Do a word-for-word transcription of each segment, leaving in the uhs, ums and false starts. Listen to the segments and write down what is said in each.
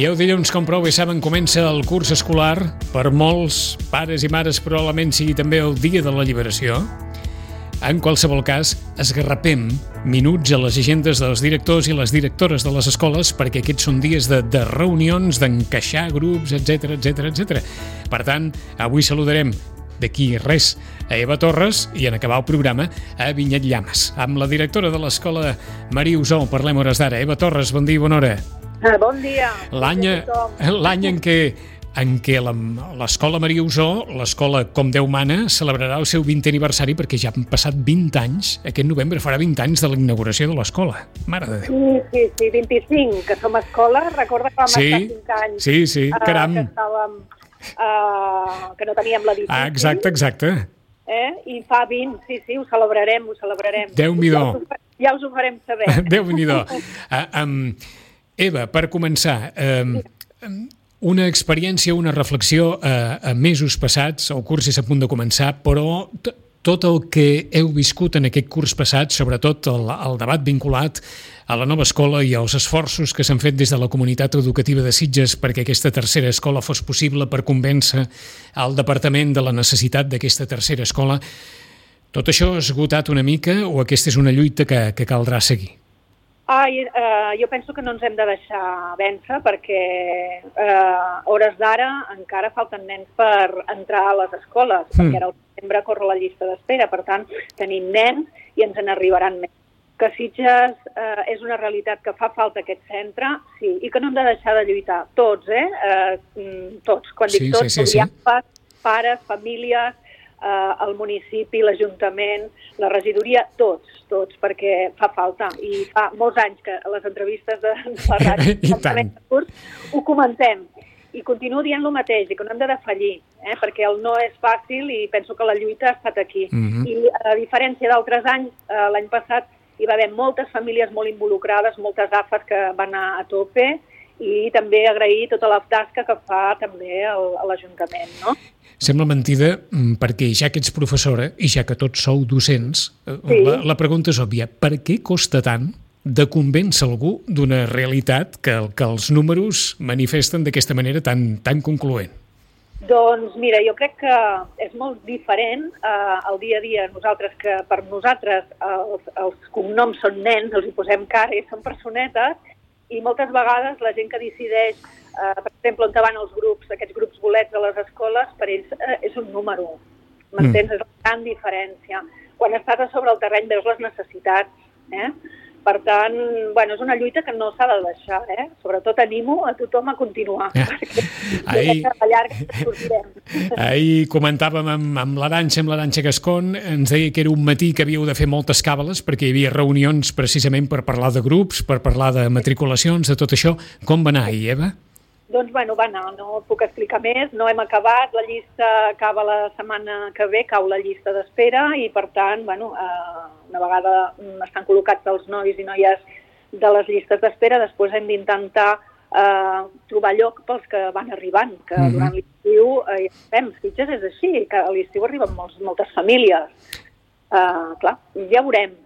I el dilluns, com prou bé saben, comença el curs escolar. Per molts pares i mares probablement sigui també el dia de la lliberació. En qualsevol cas, esgarrapem minuts a les agendes dels directors i les directores de les escoles perquè aquests són dies de, de reunions, d'encaixar grups, etcètera, etcètera, etcètera. Per tant, avui saludarem d'aquí res a Eva Torres i en acabar el programa a Vinyet Llamas. Amb la directora de l'escola Maria Usó parlem hores d'ara. Eva Torres, bon dia i bona hora. Bon dia. L'any, l'any en què en què l'escola Maria Usó, l'escola com Déu mana, celebrarà el seu vintè aniversari perquè ja han passat vint anys, aquest novembre farà vint anys de la inauguració de l'escola. Mare de Déu. Sí, sí, sí, vint-i-cinc, que som escola, recorda que vam sí, estar cinc anys. Sí, sí, caram. Uh, que estàvem, uh, que no teníem l'edifici. Ah, exacte, exacte. Eh? I fa vint, sí, sí, ho celebrarem, ho celebrarem. Déu-n'hi-do. Ja, ja us ho farem saber. Déu-n'hi-do. Uh, um, Eva, per començar, um, una experiència, una reflexió a, a mesos passats, el curs és a punt de començar, però t- tot el que heu viscut en aquest curs passat, sobretot el, el debat vinculat a la nova escola i els esforços que s'han fet des de la comunitat educativa de Sitges perquè aquesta tercera escola fos possible, per convèncer al departament de la necessitat d'aquesta tercera escola, tot això ha esgotat una mica o aquesta és una lluita que, que caldrà seguir? Ai, eh, jo penso que no ens hem de deixar vèncer perquè eh, a hores d'ara encara falten nens per entrar a les escoles, mm. perquè ara al setembre corre la llista d'espera, per tant tenim nens i ens n'arribaran més. Que Sitges eh, és una realitat que fa falta aquest centre, sí, i que no hem de deixar de lluitar, tots, eh? eh tots, quan dic sí, tots, sí, sí, sí. pares, famílies, eh, el municipi, l'Ajuntament, la regidoria, tots, tots, perquè fa falta. I fa molts anys que a les entrevistes de la ràdio ho comentem. I continuo dient el mateix, i que no hem de defallir, eh? perquè el no és fàcil i penso que la lluita ha estat aquí. Mm-hmm. I a diferència d'altres anys, eh, l'any passat hi va haver moltes famílies molt involucrades, moltes A F As que van anar a tope, i també agrair tota la tasca que fa també el, l'Ajuntament, no? Sembla mentida, perquè ja que ets professora i ja que tots sou docents, sí. la, la pregunta és òbvia. Per què costa tant de convèncer algú d'una realitat que, que els números manifesten d'aquesta manera tan, tan concloent? Doncs mira, jo crec que és molt diferent eh, el dia a dia. Nosaltres, que per nosaltres els, els cognoms són nens, els hi posem cara i són personetes, i moltes vegades la gent que decideix, eh, per exemple, on van els grups, aquests grups bolets a les escoles, per ells eh, és un número. M'entens? Mm. És una gran diferència. Quan estàs a sobre el terreny veus les necessitats. Eh? Per tant, bueno, és una lluita que no s'ha de deixar. Eh? Sobretot animo a tothom a continuar. Ah. Ahir... Ahir comentàvem amb, amb l'Arantxa, amb l'Arantxa Gascon, ens deia que era un matí que havíeu de fer moltes càbales perquè hi havia reunions precisament per parlar de grups, per parlar de matriculacions, de tot això. Com va anar ahir, Eva? Doncs, bueno, va anar, no puc explicar més, no hem acabat, la llista acaba la setmana que ve, cau la llista d'espera i, per tant, bueno, eh, una vegada estan col·locats els nois i noies de les llistes d'espera, després hem d'intentar eh, trobar lloc pels que van arribant, que mm-hmm. durant l'estiu, eh, ja sabem, Sitges és així, que a l'estiu arriben molts, moltes famílies. Eh, clar, ja veurem.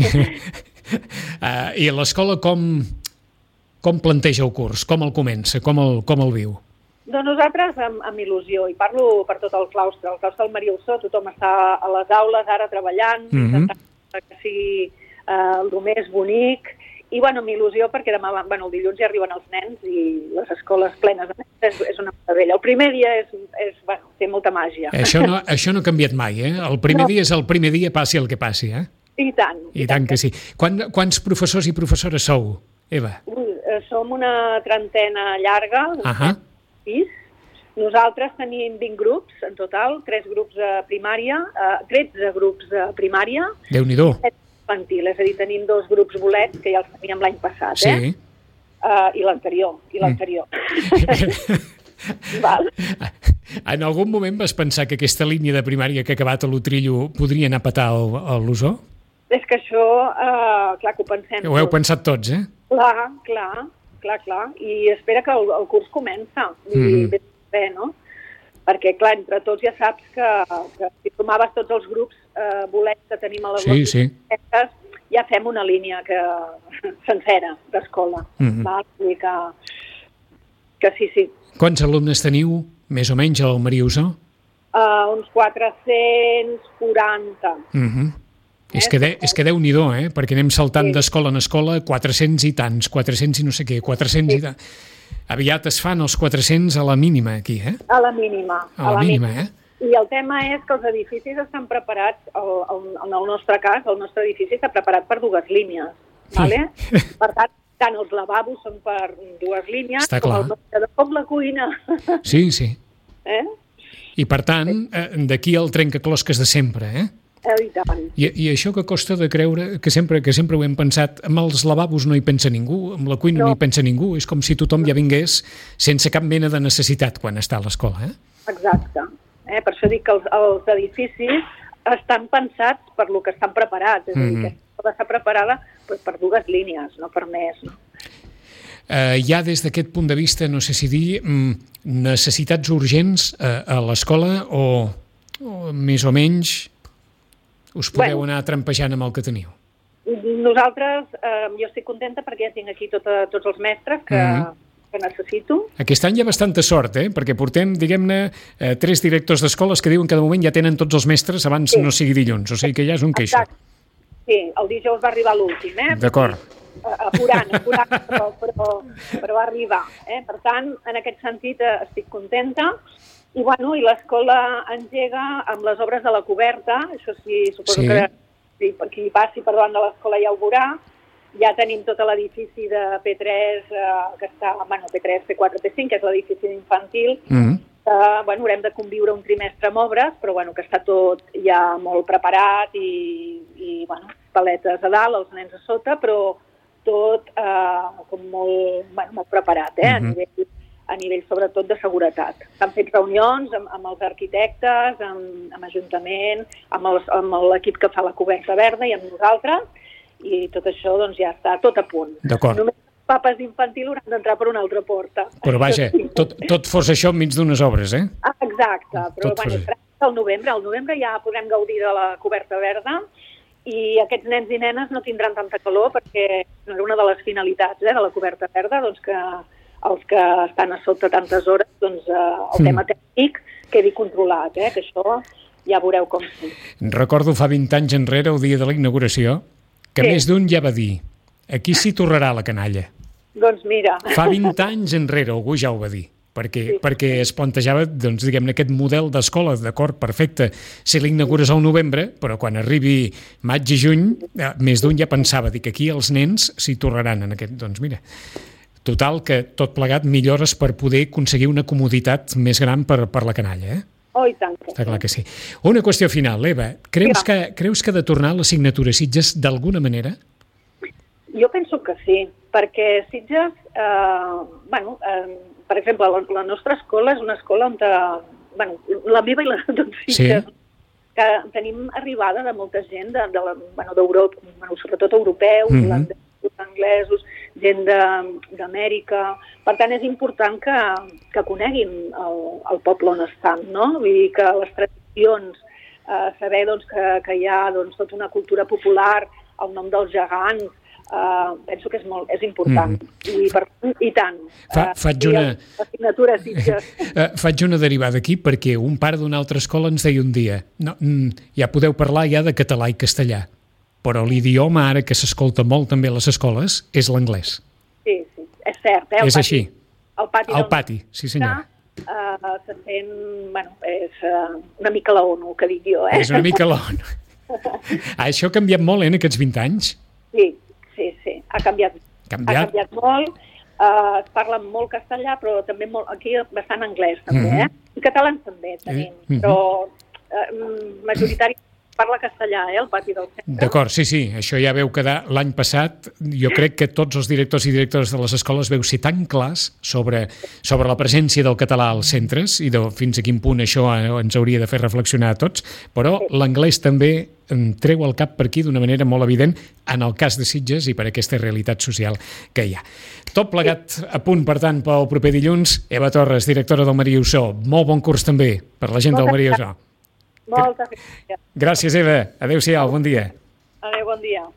uh, I l'escola com... Com planteja el curs? Com el comença? Com el, com el viu? Doncs nosaltres amb, amb il·lusió, i parlo per tot el claustre. El claustre del Maria Usó, tothom està a les aules ara treballant, mm-hmm. intentant que sigui eh, el més bonic, i bueno, amb il·lusió perquè demà, bueno, el dilluns ja arriben els nens i les escoles plenes de nens, és, és una meravella. El primer dia és, és, bueno, té molta màgia. Això no, això no ha canviat mai, eh? El primer no. dia és el primer dia, passi el que passi, eh? I tant. I, I tant, tant que sí. Quan, quants professors i professores sou, Eva? Ui, som una trentena llarga, uh-huh. sis. Nosaltres tenim vint grups en total, tres grups a primària, eh, tretze grups a primària. Déu-n'hi-do. set infantil, és a dir, tenim dos grups bolets que ja els teníem l'any passat, sí. eh? Uh, I l'anterior, i l'anterior. Mm. Val. En algun moment vas pensar que aquesta línia de primària que ha acabat a l'Utrillo podria anar a petar a l'Usó? És que això, uh, clar, que ho pensem. Ho heu tots. pensat tots, eh? Clar, clar, clar, clar. I espera que el, el curs comença. I mm. bé, bé, no? Perquè, clar, entre tots ja saps que, que si tomaves tots els grups eh, bolets que tenim a les sí, sí. festes, ja fem una línia que sencera d'escola. Mm-hmm. Val? Vull dir que, que sí, sí. Quants alumnes teniu, més o menys, al Maria Usó? Uh, uns quatre-cents quaranta. Mhm. Eh? És que, de, és que Déu-n'hi-do, eh? Perquè anem saltant sí. d'escola en escola, quatre-cents i tants, quatre-cents i no sé què, quatre-cents sí. i tant. Aviat es fan els quatre-cents a la mínima, aquí, eh? A la mínima. A la, a la mínima, mínima, eh? I el tema és que els edificis estan preparats, el, el, en el nostre cas, el nostre edifici està preparat per dues línies, vale? Per tant, tant els lavabos són per dues línies, està com clar. el menjador, com la cuina. Sí, sí. Eh? I per tant, eh, d'aquí el trencaclosques de sempre, eh? Eh, i tant. I, I això que costa de creure, que sempre que sempre ho hem pensat, amb els lavabos no hi pensa ningú, amb la cuina no, no hi pensa ningú, és com si tothom ja vingués sense cap mena de necessitat quan està a l'escola, eh? Exacte. Eh? Per això dic que els, els edificis estan pensats per lo que estan preparats, és a dir, mm-hmm. que està preparada pues, per dues línies, no per més, no? Uh, ja des d'aquest punt de vista, no sé si dir, necessitats urgents uh, a l'escola o, o més o menys us podeu bueno, anar trampejant amb el que teniu? Nosaltres, eh, jo estic contenta perquè ja tinc aquí tota, tots els mestres que, mm-hmm. que necessito. Aquest any hi ha bastanta sort, eh? Perquè portem, diguem-ne, eh, tres directors d'escoles que diuen que de moment ja tenen tots els mestres abans sí. no sigui dilluns, o sigui que ja és un queixo. Exacte. Sí, el dijous va arribar l'últim, eh? D'acord. Apurant, apurant, però, però, però va arribar. Eh? Per tant, en aquest sentit eh, estic contenta. I, bueno, i l'escola engega amb les obres de la coberta, això sí, suposo sí. que si qui passi per davant de l'escola ja ho veurà. Ja tenim tot l'edifici de P tres, eh, que està, bueno, P tres, P quatre, P cinc, que és l'edifici infantil, mm-hmm. que, bueno, haurem de conviure un trimestre amb obres, però, bueno, que està tot ja molt preparat i, i bueno, paletes a dalt, els nens a sota, però tot eh, com molt, bueno, molt preparat, eh, mm-hmm. a nivell a nivell sobretot de seguretat. S'han fet reunions amb, amb els arquitectes, amb, amb Ajuntament, amb, els, amb l'equip que fa la coberta verda i amb nosaltres, i tot això doncs, ja està tot a punt. D'acord. Només els papes d'infantil hauran d'entrar per una altra porta. Però vaja, tot, tot fos això enmig d'unes obres, eh? Ah, exacte, però bueno, al novembre, al novembre ja podrem gaudir de la coberta verda i aquests nens i nenes no tindran tanta calor perquè no era una de les finalitats eh, de la coberta verda, doncs que els que estan a sota tantes hores, doncs eh, el mm. tema tècnic quedi controlat, eh, que això ja veureu com sí. Recordo fa vint anys enrere, el dia de la inauguració, que sí. més d'un ja va dir, aquí s'hi torrarà la canalla. Doncs mira. Fa vint anys enrere algú ja ho va dir, perquè, sí. perquè es plantejava, doncs, diguem-ne, aquest model d'escola, d'acord, perfecte, si l'inaugures al novembre, però quan arribi maig i juny, eh, més d'un ja pensava dir que aquí els nens s'hi torraran en aquest, doncs mira... Total, que tot plegat millores per poder aconseguir una comoditat més gran per, per la canalla, eh? Oh, i tant. Està clar que sí. Una qüestió final, Eva. Creus, sí, que, creus que ha de tornar l'assignatura Sitges d'alguna manera? Jo penso que sí, perquè Sitges, eh, bueno, eh, per exemple, la, la nostra escola és una escola on, te, bueno, la meva i la de tots Sitges, sí. que tenim arribada de molta gent de, de la, bueno, d'Europa, bueno, sobretot europeus, mm-hmm. holandesos, anglesos, gent d'Amèrica. Per tant, és important que, que coneguin el, el poble on estan, no? Vull dir que les tradicions, eh, saber doncs, que, que hi ha doncs, tota una cultura popular, el nom dels gegants, eh, penso que és, molt, és important. Mm. I, per, i tant. Fa, eh, faig una... L'assignatura sí que... faig una derivada aquí perquè un pare d'una altra escola ens deia un dia no, ja podeu parlar ja de català i castellà, però l'idioma ara que s'escolta molt també a les escoles és l'anglès. Sí, sí, és cert. Eh? El és pati, així. El pati, el pati sí senyor. Uh, se sent, bueno, és uh, una mica la ONU, que dic jo. Eh? És una mica la ONU. Això ha canviat molt eh, en aquests vint anys? Sí, sí, sí, ha canviat. Canviat. Ha canviat molt. Uh, es parla molt castellà, però també molt, aquí bastant anglès, també, mm-hmm. eh? I catalans també tenim, mm-hmm. però uh, majoritàriament parla castellà, eh, al pati del centre. D'acord, sí, sí, això ja veu quedar l'any passat. Jo crec que tots els directors i directores de les escoles veu ser tan clars sobre, sobre la presència del català als centres i de fins a quin punt això ens hauria de fer reflexionar a tots, però sí. l'anglès també en treu el cap per aquí d'una manera molt evident en el cas de Sitges i per aquesta realitat social que hi ha. Tot plegat a punt, per tant, pel proper dilluns. Eva Torres, directora del Maria Usó. Molt bon curs també per la gent del Maria Usó. Moltes gràcies. Gràcies, Eva. Adéu-siau, bon dia.